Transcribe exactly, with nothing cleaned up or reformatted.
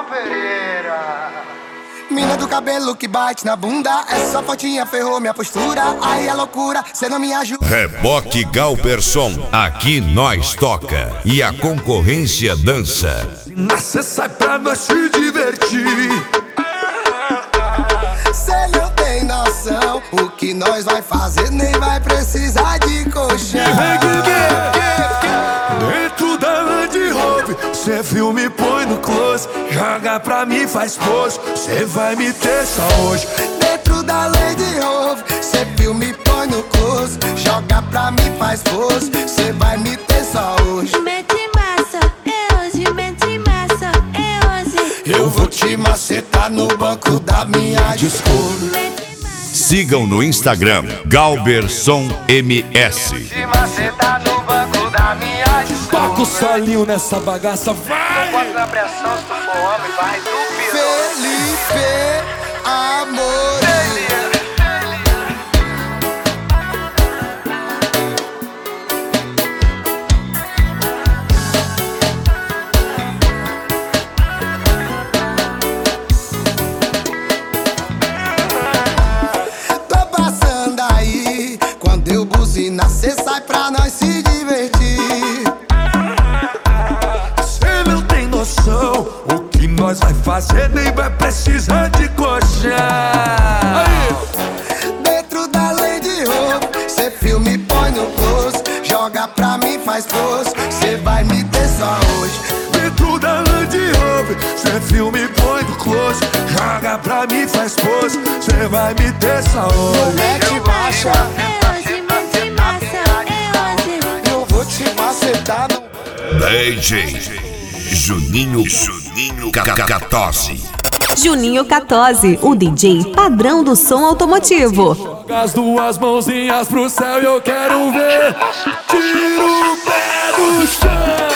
Pereira. Mina do cabelo que bate na bunda, essa fotinha ferrou minha postura. Aí é loucura, cê não me ajuda. Reboque Galberson, aqui nós toca e a concorrência dança. Cê sai pra nós se divertir. Cê não tem noção, o que nós vai fazer nem vai precisar de colchão. Dentro da Land Rover, cê filme põe no close, joga pra mim, faz pose, cê vai me ter só hoje. Dentro da Land Rover, cê filme põe no close, joga pra mim, faz pose, cê vai me ter só hoje. Mete massa, é hoje, mete massa, é hoje. Eu vou te macetar no banco da minha Discovery. Sigam no Instagram Galberson M S. Te macetar no banco da minha Discovery. Toca o solinho nessa bagaça, vai! Bota na pressão, se tu for homem, vai do pior. Felipe Amor. Tô passando aí, quando eu buzina, cê sai pra nós se divertir. Cê não tem noção, o que nós vai fazer nem vai precisar de colchão. Dentro da Land Rover, cê filme põe no close, joga pra mim, faz pose, cê vai me ter só hoje. Dentro da Land Rover, cê filme põe no close, joga pra mim, faz pose, cê vai me ter só hoje. Mete marcha, É hoje, mete massa, é hoje. eu vou te macetar no... D J Juninho Juninho Catose. Juninho Catose, o D J padrão do som automotivo. Joga as duas mãozinhas pro céu e eu quero ver. Tira o pé do chão.